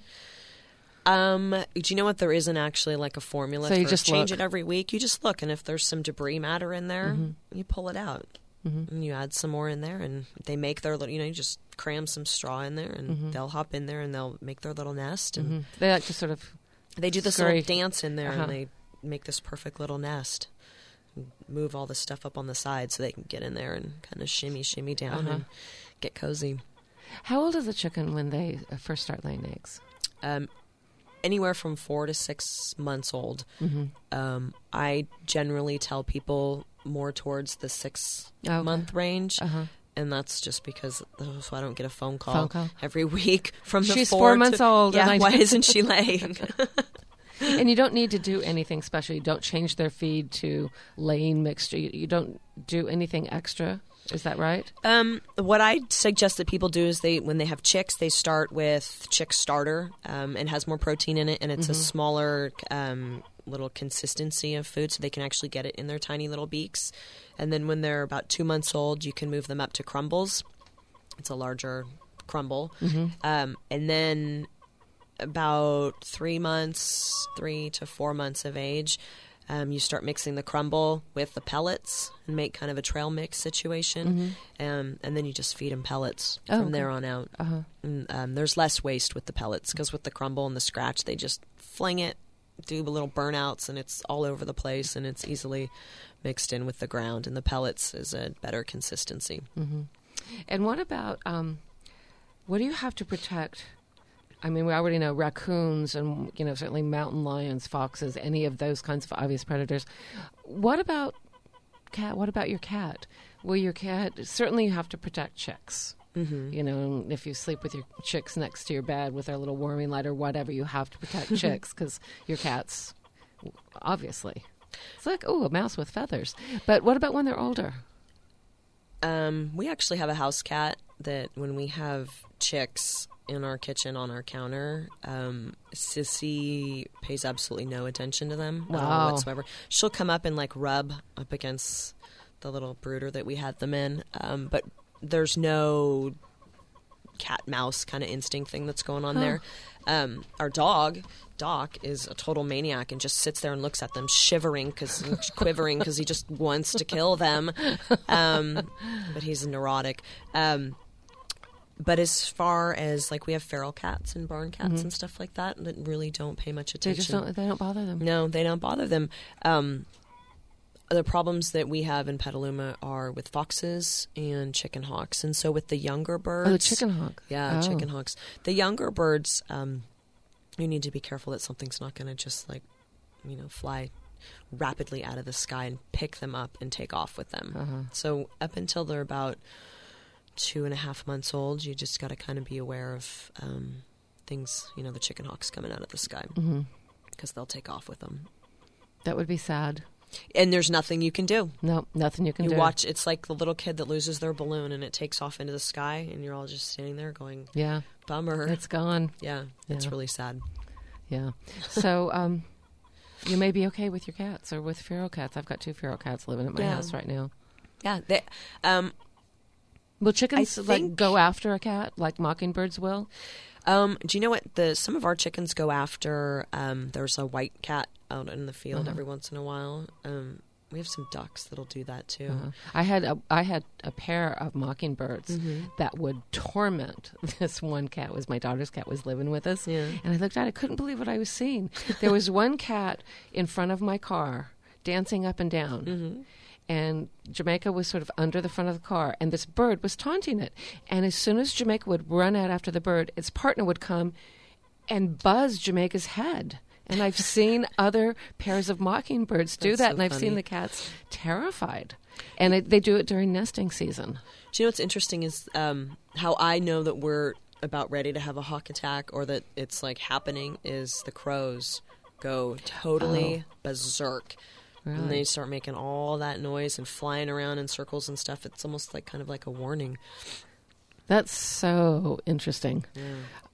Um, do you know what? There isn't actually like a formula so for you just change look. it every week. You just look, and if there's some debris matter in there, mm-hmm. you pull it out. Mm-hmm. And you add some more in there, and they make their little, you know, you just cram some straw in there, and mm-hmm. they'll hop in there, and they'll make their little nest. And mm-hmm. They like to sort of They do this scurry. little dance in there, uh-huh. and they make this perfect little nest. Move all the stuff up on the side so they can get in there and kind of shimmy, shimmy down uh-huh. and get cozy. How old is a chicken when they first start laying eggs? Um, anywhere from four to six months old. Mm-hmm. Um, I generally tell people more towards the six okay. month range. Uh-huh. And that's just because so I don't get a phone call, phone call. every week from the She's four, four to, months old. Yeah, and I why isn't she laying? And you don't need to do anything special. You don't change their feed to laying mixture. You, you don't do anything extra. Is that right? Um, what I suggest that people do is they, when they have chicks, they start with chick starter. Um, it has more protein in it, and it's mm-hmm. a smaller um, little consistency of food, so they can actually get it in their tiny little beaks. And then when they're about two months old, you can move them up to crumbles. It's a larger crumble. Mm-hmm. Um, and then about three months, three to four months of age, um, you start mixing the crumble with the pellets and make kind of a trail mix situation. Mm-hmm. Um, and then you just feed them pellets oh, from okay. there on out. Uh-huh. And, um, there's less waste with the pellets because with the crumble and the scratch, they just fling it, do little burnouts, and it's all over the place, and it's easily mixed in with the ground. And the pellets is a better consistency. Mm-hmm. And what about, um, what do you have to protect? I mean, we already know raccoons and, you know, certainly mountain lions, foxes, any of those kinds of obvious predators. What about cat? What about your cat? Well, your cat, certainly you have to protect chicks. Mm-hmm. You know, if you sleep with your chicks next to your bed with their little warming light or whatever, you have to protect chicks because your cat's, obviously. It's like, oh, a mouse with feathers. But what about when they're older? Um, we actually have a house cat that when we have chicks in our kitchen on our counter, um, Sissy pays absolutely no attention to them wow. uh, whatsoever. She'll come up and like rub up against the little brooder that we had them in, um, but there's no cat mouse kind of instinct thing that's going on huh. there. Um, our dog, Doc, is a total maniac and just sits there and looks at them, shivering because quivering because he just wants to kill them. Um, but he's neurotic. Um, but as far as like we have feral cats and barn cats Mhm. and stuff like that that really don't pay much They attention. just don't. They don't bother them. No, they don't bother them. Um, the problems that we have in Petaluma are with foxes and chicken hawks, and so with the younger birds. Oh, the chicken hawk. Yeah, Oh. chicken hawks. The younger birds, um, you need to be careful that something's not going to just like, you know, fly rapidly out of the sky and pick them up and take off with them. Uh-huh. So up until they're about two and a half months old, you just got to kind of be aware of um, things, you know, the chicken hawks coming out of the sky, because they'll take off with them. That would be sad. And there's nothing you can do. No, nothing you can you do. watch. It's like the little kid that loses their balloon and it takes off into the sky, and you're all just standing there going, Yeah. bummer. It's gone. Yeah, it's Yeah. really sad. Yeah. So um, you may be okay with your cats or with feral cats. I've got two feral cats living at my Yeah. house right now. Yeah. They, um, Will chickens I like think- go after a cat like mockingbirds will? Um, do you know what the some of our chickens go after? Um, there's a white cat out in the field Uh-huh. every once in a while. Um, we have some ducks that'll do that too. Uh, I had a I had a pair of mockingbirds Mhm. that would torment this one cat. Was my daughter's cat was living with us, Yeah. and I looked at it. I couldn't believe what I was seeing. There was one cat in front of my car dancing up and down. Mm-hmm. And Jamaica was sort of under the front of the car, and this bird was taunting it. And as soon as Jamaica would run out after the bird, its partner would come and buzz Jamaica's head. And I've seen other pairs of mockingbirds do That's that, so and I've funny. seen the cats terrified. And it, they do it during nesting season. Do you know what's interesting is um, how I know that we're about ready to have a hawk attack or that it's like happening is the crows go totally berserk. Really? And they start making all that noise and flying around in circles and stuff. It's almost like kind of like a warning. That's so interesting. Yeah.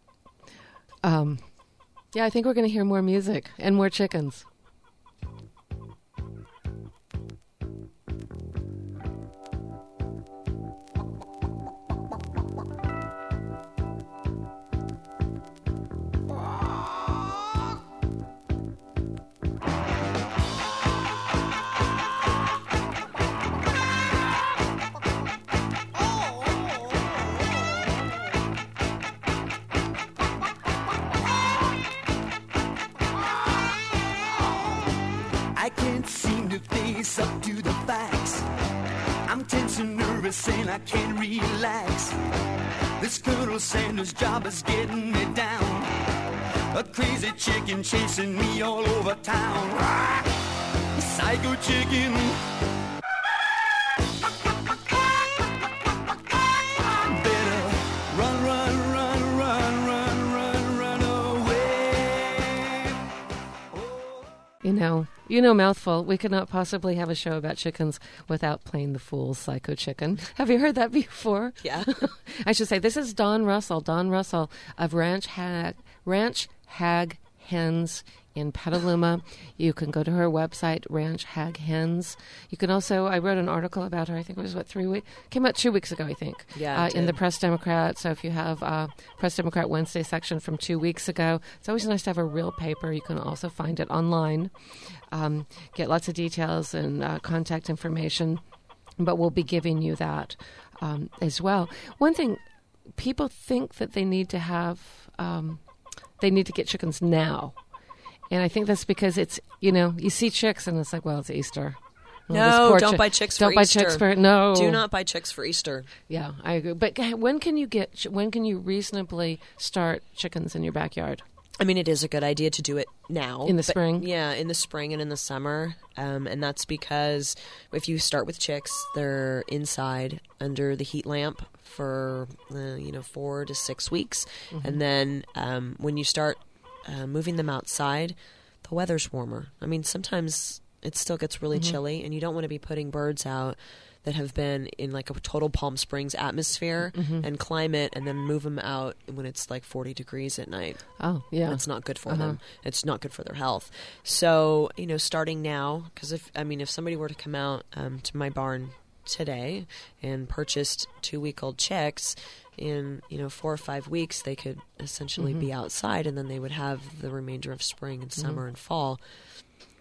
Um, yeah, I think we're going to hear more music and more chickens. I can't seem to face up to the facts. I'm tense and nervous and I can't relax. This Colonel Sanders job is getting me down. A crazy chicken chasing me all over town. Rah! Psycho chicken. Better run, run, run, run, run, run, run away. You know, you know, Mouthful, we could not possibly have a show about chickens without playing the fool Psycho Chicken. Have you heard that before? Yeah. I should say, this is Don Russell, Don Russell of Ranch Hag, Ranch Hag Hens in Petaluma. You can go to her website, Ranch Hag Hens. You can also, I wrote an article about her, I think it was, what, three weeks? Came out two weeks ago, I think. Yeah, uh, it in the did. Press Democrat. So if you have uh, Press Democrat Wednesday section from two weeks ago, it's always nice to have a real paper. You can also find it online. Um, get lots of details and uh, contact information, but we'll be giving you that um, as well. One thing, people think that they need to have, um, they need to get chickens now. And I think that's because it's, you know, you see chicks and it's like, well, it's Easter. Well, this No, poor don't chi- buy chicks don't for buy Easter. chicks for, no. Do not buy chicks for Easter. Yeah, I agree. But g- when can you get, ch- when can you reasonably start chickens in your backyard? I mean, it is a good idea to do it now. In the but- spring? Yeah, in the spring and in the summer. Um, and that's because if you start with chicks, they're inside under the heat lamp for, uh, you know, four to six weeks. Mhm. And then um, when you start uh, moving them outside, the weather's warmer. I mean, sometimes it still gets really Mhm. chilly, and you don't want to be putting birds out that have been in like a total Palm Springs atmosphere Mhm. and climate, and then move them out when it's like forty degrees at night. Oh, yeah. That's not good for Uh-huh. them. It's not good for their health. So, you know, starting now, because if, I mean, if somebody were to come out um, to my barn today and purchased two-week-old chicks, in, you know, four or five weeks, they could essentially Mhm. be outside, and then they would have the remainder of spring and summer Mhm. and fall.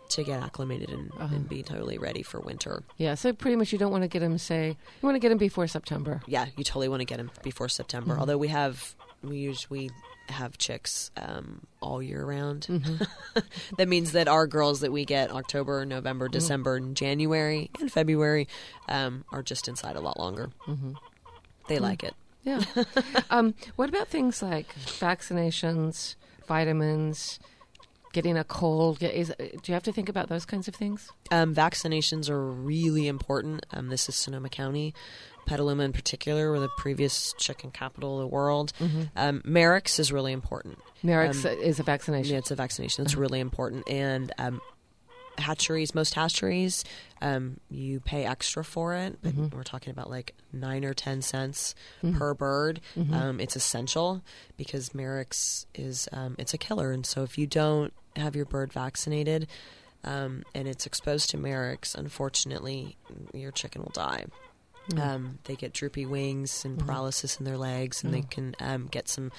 to get acclimated and, Uh-huh. and be totally ready for winter. Yeah, so pretty much you don't want to get them, say, you want to get them before September. Yeah, you totally want to get them before September. Mhm. Although we have, we usually have chicks um, all year round. Mhm. That means that our girls that we get October, November, Mhm. December, and January, and February um, are just inside a lot longer. Mhm. They Mm. like it. Yeah. um, what about things like vaccinations, vitamins, getting a cold? Is, do you have to think about those kinds of things? Um, vaccinations are really important. Um, this is Sonoma County, Petaluma in particular, we're the previous chicken capital of the world. Mhm. Um, Merrick's is really important. Merrick's Um, is a vaccination. Yeah, it's a vaccination. It's Uh-huh. really important. And um, hatcheries, most hatcheries, um, you pay extra for it. But Mhm. we're talking about like nine or ten cents Mhm. per bird. Mhm. Um, it's essential because Merrick's is um, it's a killer. And so if you don't have your bird vaccinated um, and it's exposed to Merrick's, unfortunately, your chicken will die. Mm. Um, they get droopy wings and Mhm. paralysis in their legs, and they Mm. can um, get some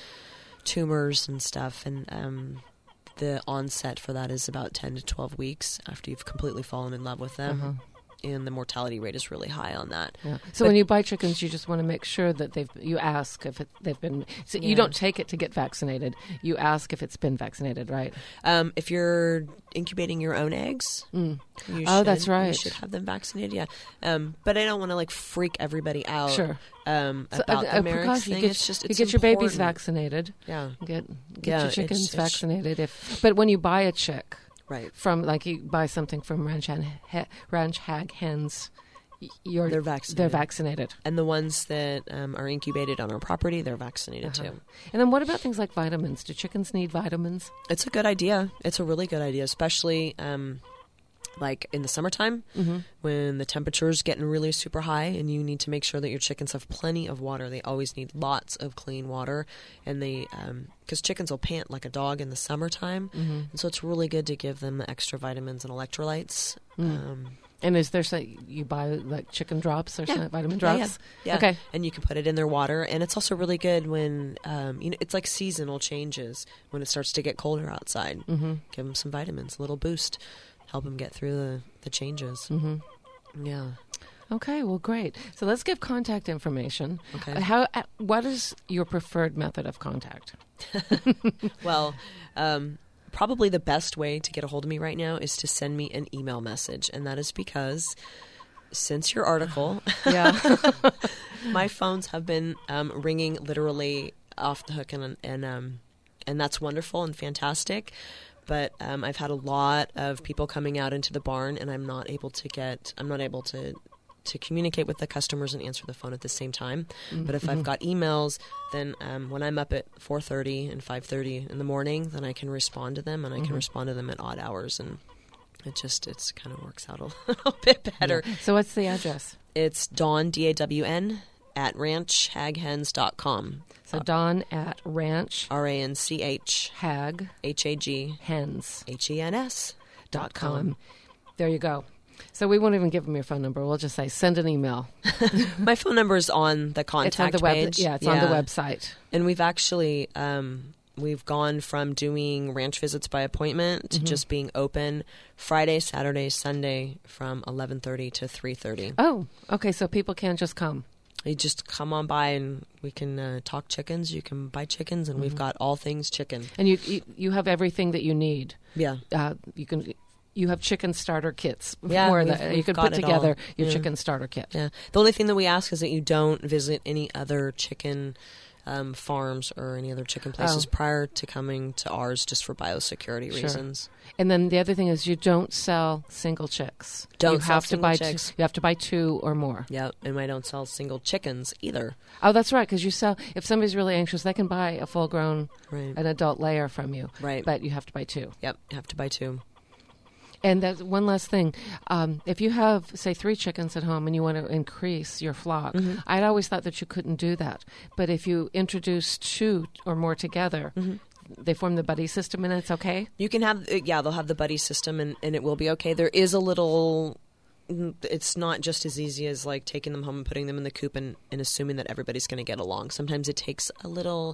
tumors and stuff. And um, the onset for that is about ten to twelve weeks after you've completely fallen in love with them. Uh-huh. And the mortality rate is really high on that. Yeah. So But- when you buy chickens, you just want to make sure that they've. You ask if it, they've been. So Yeah. you don't take it to get vaccinated. You ask if it's been vaccinated, right? Um, if you're incubating your own eggs, Mm. you Oh, should, that's right. You should have them vaccinated. Yeah, um, but I don't want to like freak everybody out. Sure. Um, So, about uh, the uh, Merrick's precaution, thing. you get, It's just you it's get your babies important. vaccinated. Yeah. Get get Yeah, your it's- chickens it's- vaccinated. If but when you buy a chick, right, from like you buy something from Ranch and he, Ranch Hag Hens, y- you're They're vaccinated. They're vaccinated. And the ones that um, are incubated on our property, they're vaccinated Uh-huh. too. And then what about things like vitamins? Do chickens need vitamins? It's a good idea. It's a really good idea, especially um, like in the summertime Mhm. when the temperature's getting really super high and you need to make sure that your chickens have plenty of water. They always need lots of clean water. And they, because chickens will pant like a dog in the summertime. Mhm. And so it's really good to give them the extra vitamins and electrolytes. Mm. Um, And is there some you buy like chicken drops or Yeah. something, vitamin Yeah, drops? yeah, yeah. Okay. And you can put it in their water, and it's also really good when um, you know it's like seasonal changes when it starts to get colder outside. Mhm. Give them some vitamins, a little boost, help them get through the the changes. Mm-hmm. Yeah. Okay, well, great. So let's give contact information. Okay. Uh, How? Uh, what is your preferred method of contact? Well, um, probably the best way to get a hold of me right now is to send me an email message, and that is because since your article, Yeah. my phones have been um, ringing literally off the hook, and and um, and that's wonderful and fantastic. But um, I've had a lot of people coming out into the barn, and I'm not able to get. I'm not able to. to communicate with the customers and answer the phone at the same time. Mm-hmm. But if I've got emails, then um, when I'm up at four thirty and five thirty in the morning, then I can respond to them, and I Mhm. can respond to them at odd hours, and it just it's kind of works out a little bit better. Yeah. So what's the address? It's Dawn, D A W N, at ranch hag hens dot com. So Dawn at Ranch R A N C H Hag H A G Hens H E N S dot com. There you go. So we won't even give them your phone number. We'll just say send an email. My phone number is on the contact It's on the web. page. Yeah, it's on the website. And we've actually um, we've gone from doing ranch visits by appointment to Mhm. just being open Friday, Saturday, Sunday from eleven thirty to three thirty. Oh, okay. So people can just come. You just come on by and we can uh, talk chickens. You can buy chickens, and we've Mhm. got all things chicken. And you you, you have everything that you need. Yeah. Uh, you can. You have chicken starter kits. Yeah, for we've- the, you we've can got put it together all. your Yeah. chicken starter kit. Yeah. The only thing that we ask is that you don't visit any other chicken um, farms or any other chicken places Oh. prior to coming to ours, just for biosecurity Sure. reasons. And then the other thing is you don't sell single chicks. Don't you sell have to single buy chicks. Two, you have to buy two or more. Yeah, and I don't sell single chickens either. Oh, that's right. Because you sell. If somebody's really anxious, they can buy a full-grown, Right. an adult layer from you. Right. But you have to buy two. Yep, you have to buy two. And that's one last thing. Um, if you have, say, three chickens at home and you want to increase your flock, Mm-hmm. I'd always thought that you couldn't do that. But if you introduce two or more together, Mm-hmm. they form the buddy system, and it's okay. You can have, uh, yeah, they'll have the buddy system, and, and it will be okay. There is a little, it's not just as easy as like taking them home and putting them in the coop and, and assuming that everybody's going to get along. Sometimes it takes a little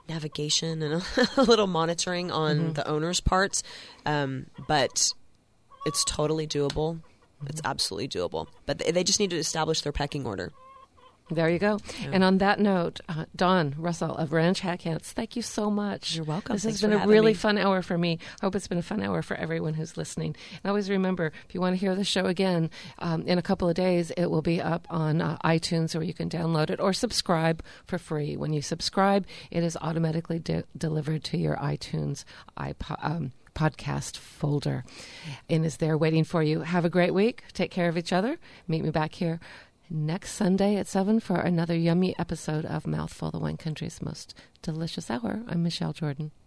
navigation and a, a little monitoring on Mhm. the owner's parts. Um, but It's totally doable. It's absolutely doable. But they, they just need to establish their pecking order. There you go. Yeah. And on that note, uh, Dawn Russell of Ranch Hat Cats, thank you so much. You're welcome. This Thanks has been for a really me. fun hour for me. I hope it's been a fun hour for everyone who's listening. And always remember, if you want to hear the show again, um, in a couple of days, it will be up on uh, iTunes, where you can download it or subscribe for free. When you subscribe, it is automatically de- delivered to your iTunes iPod. Um, podcast folder and is there waiting for you. Have a great week. Take care of each other. Meet me back here next Sunday at seven for another yummy episode of Mouthful, the Wine Country's most delicious hour. I'm Michelle Jordan.